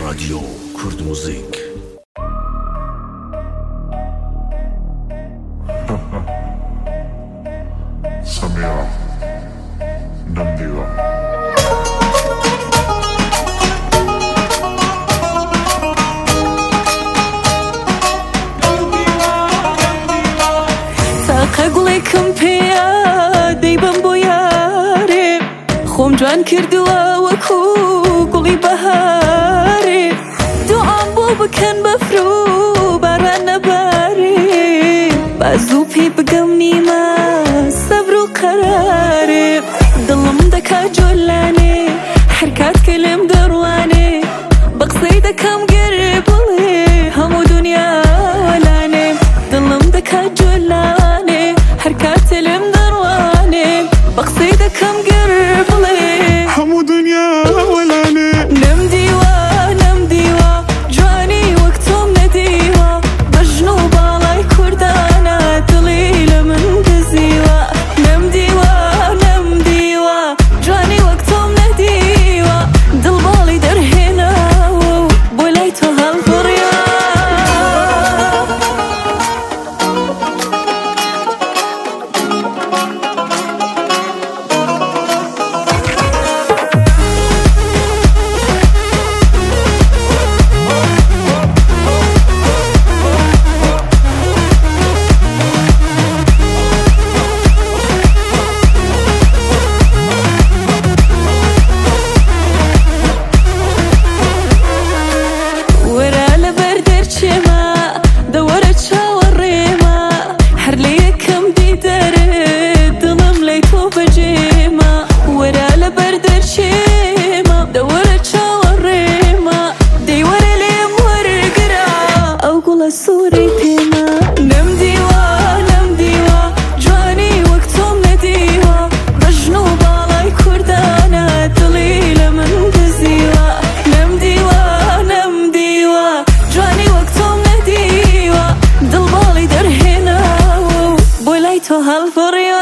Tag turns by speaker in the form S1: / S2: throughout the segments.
S1: رادیو کورد موزیک.
S2: سميرة نمديوة
S3: تاقەگوڵێکم پێیە دەیبم بۆ یارێ خۆم جوان کردووە وەکو گوڵی بەهارێ دوعام بۆ بکەن بەفر و باران نەبارێ بازوو پێی بگەم نیمە سەبر و قەرارێ دڵم دەکا جۆلانێ هەر کات کە لێم دەڕوانێ بە قسەی دەکەم گەرێ بڵێ هەموو دونیا وەلانێ دڵم دەکا جۆلانێ هەر کاتێ لێم دەڕوانێ بە قسەی دەکەم گەرێ بڵێ
S2: هەموو دنیا وەلانێ
S3: نەمدیوە نەمدیوە جوانی وەک تۆم نەدیوە بەژن و باڵای کوردانە دڵی لە من دزیوە نەمدیوە نەمدیوە جوانی وەک تۆم نەدیوە دڵباڵی دەرهێناوە و بۆ لای تۆ هەڵبڕیوە سوری پیما نەمدیوە نەمدیوە جوانی وەک تۆم نەدیوە بەژن و باڵای کوردانە دڵی لە من دزیوە نەمدیوە نەمدیوە جوانی وەک تۆم نەدیوە دڵباڵی دەرهێناوە و بۆ لای تۆ هەڵبڕیوە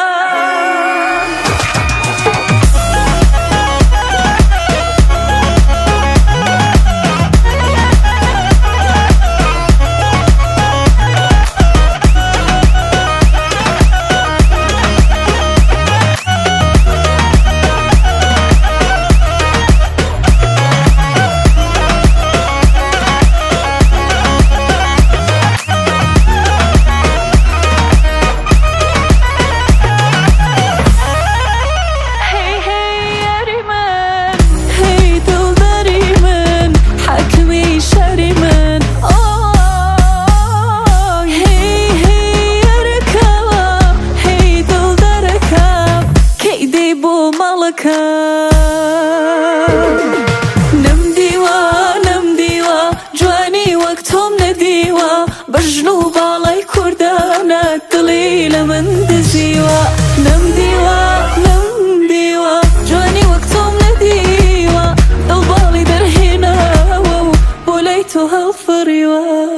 S3: نەمدیوە نەمدیوە جوانی وەک تۆم نەدیوە بەژن و باڵای کوردانە دڵی لە من دزیوە نەمدیوە نەمدیوە جوانی وەک تۆم نەدیوە دڵباڵی دەرهێناوە و بۆ لای تۆ هەڵفڕیوە